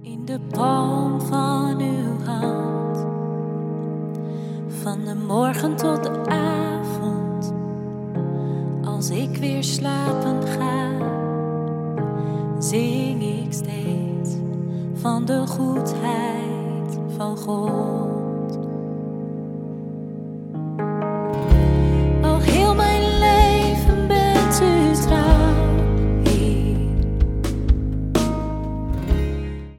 In de palm van uw hand, van de morgen tot de avond, als ik weer slapen ga, zing ik steeds van de goedheid van God.